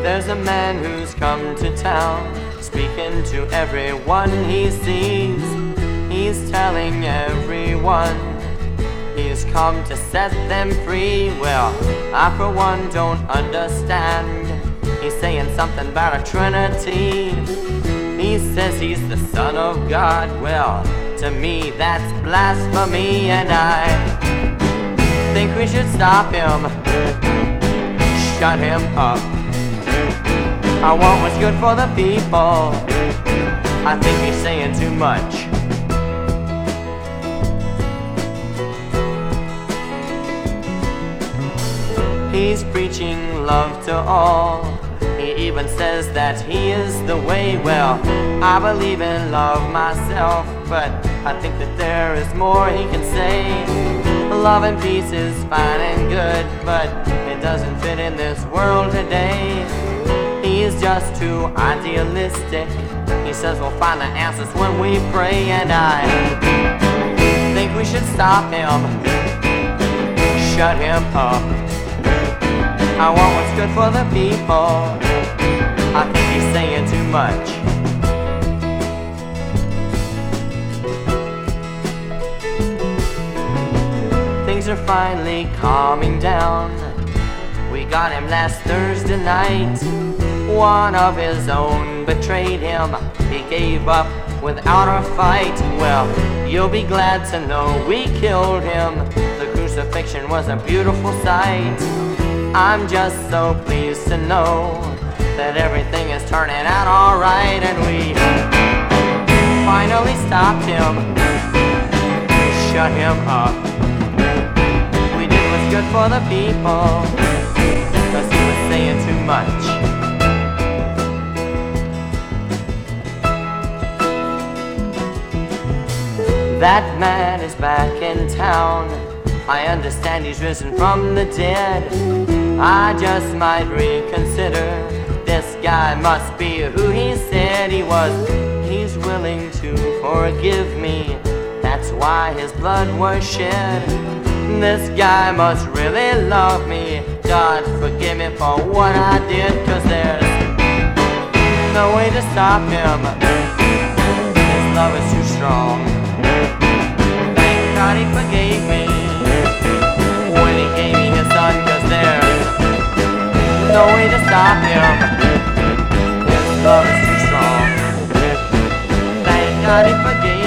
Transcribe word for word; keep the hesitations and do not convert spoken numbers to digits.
There's a man who's come to town, speaking to everyone he sees. He's telling everyone he's come to set them free. Well, I for one don't understand. He's saying something about a trinity. He says he's the Son of God. Well, to me that's blasphemy, and I think we should stop him, shut him up. I want what's good for the people. I think he's saying too much. He's preaching love to all. He even says that he is the way. Well, I believe in love myself, but I think that there is more he can say. Love and peace is fine and good, but it doesn't fit in this world today. He's just too idealistic. He says we'll find the answers when we pray, and I think we should stop him, shut him up. I want what's good for the people. I think he's saying too much. Things are finally calming down. We got him last Thursday night. One of his own betrayed him. He gave up without a fight. Well, you'll be glad to know we killed him. The crucifixion was a beautiful sight. I'm just so pleased to know that everything is turning out alright, and we finally stopped him, shut him up. We did what's good for the people, cause he was saying too much. That man is back in town. I understand he's risen from the dead. I just might reconsider. This guy must be who he said he was. He's willing to forgive me. That's why his blood was shed. This guy must really love me. God forgive me for what I did, cause there's no way to stop him. His love is too strong. Thank God he forgave me when he gave me his son, cause there's no way to stop him. His love is too strong. Thank God he forgave me.